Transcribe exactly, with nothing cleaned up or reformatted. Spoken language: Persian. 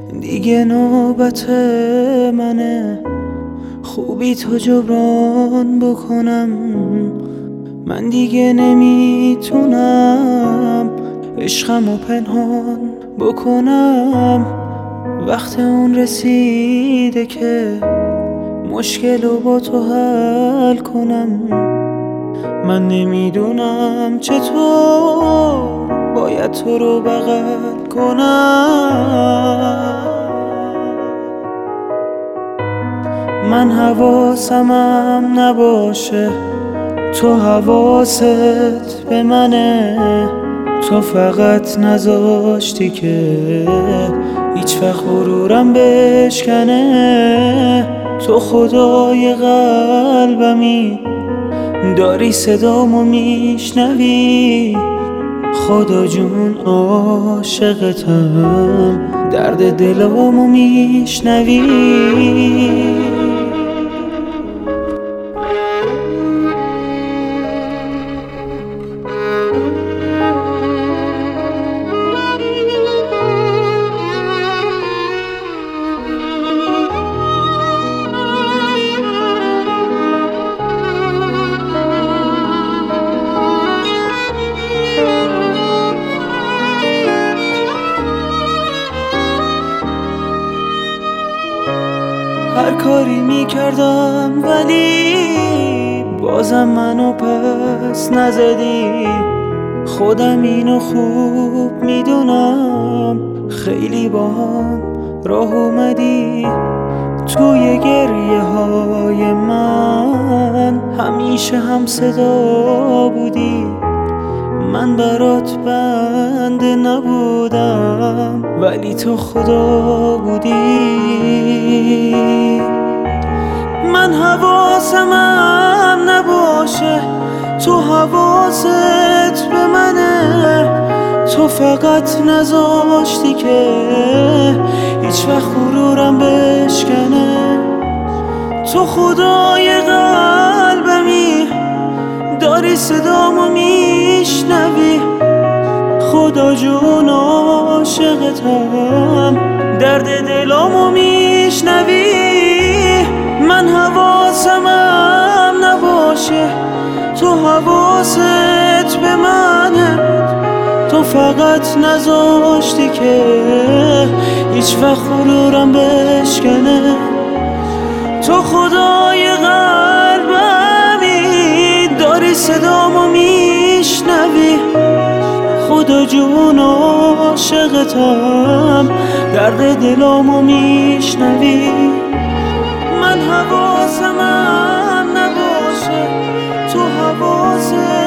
دیگه نوبت منه خوبی تو جبران بکنم. من دیگه نمیتونم عشقمو پنهان بکنم. وقت اون رسیده که مشکلو با تو حل کنم. من نمیدونم چطور باید تو رو بغل کنم. من حواسمم نباشه تو حواست به منه. تو فقط نذاشتی که هیچ وقت غرورم بشکنه. تو خدای قلبمی داری صدامو میشنوی. خدا جون عاشقتم درد دلامو میشنوی. هر کاری میکردم ولی بازم منو پس نزدی. خودم اینو خوب میدونم خیلی باهم راه اومدی. توی گریه های من همیشه هم صدا بودی. من برات بنده نبودم ولی تو خدا بودی. من حواسمم نباشه تو حواست به منه. تو فقط نذاشتی که هیچ وقت غرورم بشکنه. تو خدای قلبمی داری صدامو میشنوی. خدا جون عاشقتم درد دلامو میشنوی. من حواسمم نباشه تو حواست به منه. تو فقط نذاشتی که هیچ وقت غرورم بشکنه. تو خدای قلبمی داری صدامو میشنوی. خدا جون عاشقتم درد دلامو میشنوی. من حواسمم نباشه تو حواست